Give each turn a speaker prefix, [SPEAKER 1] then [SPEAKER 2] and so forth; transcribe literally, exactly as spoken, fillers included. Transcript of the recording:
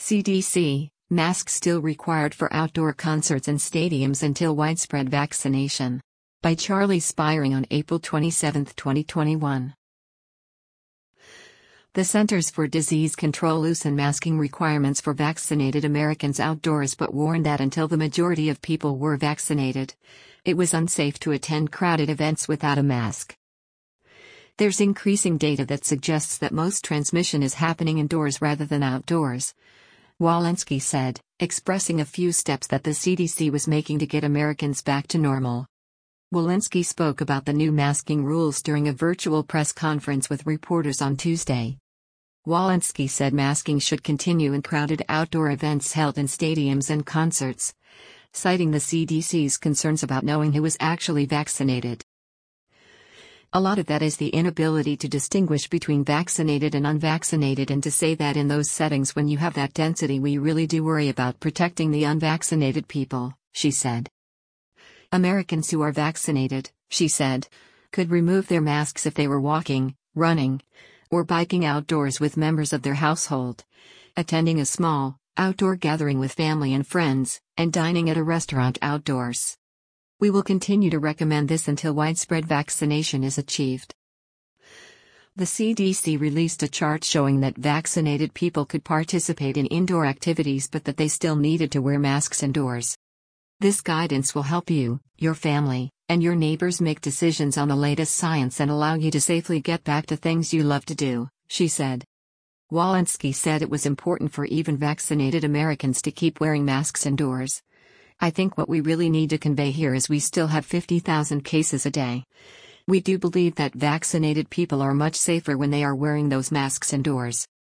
[SPEAKER 1] C D C, masks still required for outdoor concerts and stadiums until widespread vaccination. By Charlie Spiring on April twenty-seventh, twenty twenty-one. The Centers for Disease Control loosened masking requirements for vaccinated Americans outdoors but warned that until the majority of people were vaccinated, it was unsafe to attend crowded events without a mask. There's increasing data that suggests that most transmission is happening indoors rather than outdoors, Walensky said, expressing a few steps that the C D C was making to get Americans back to normal. Walensky spoke about the new masking rules during a virtual press conference with reporters on Tuesday. Walensky said masking should continue in crowded outdoor events held in stadiums and concerts, citing the C D C's concerns about knowing who was actually vaccinated. A lot of that is the inability to distinguish between vaccinated and unvaccinated, and to say that in those settings when you have that density we really do worry about protecting the unvaccinated people, she said. Americans who are vaccinated, she said, could remove their masks if they were walking, running, or biking outdoors with members of their household, attending a small, outdoor gathering with family and friends, and dining at a restaurant outdoors. We will continue to recommend this until widespread vaccination is achieved. The C D C released a chart showing that vaccinated people could participate in indoor activities but that they still needed to wear masks indoors. This guidance will help you, your family, and your neighbors make decisions on the latest science and allow you to safely get back to things you love to do, she said. Walensky said it was important for even vaccinated Americans to keep wearing masks indoors. I think what we really need to convey here is we still have fifty thousand cases a day. We do believe that vaccinated people are much safer when they are wearing those masks indoors.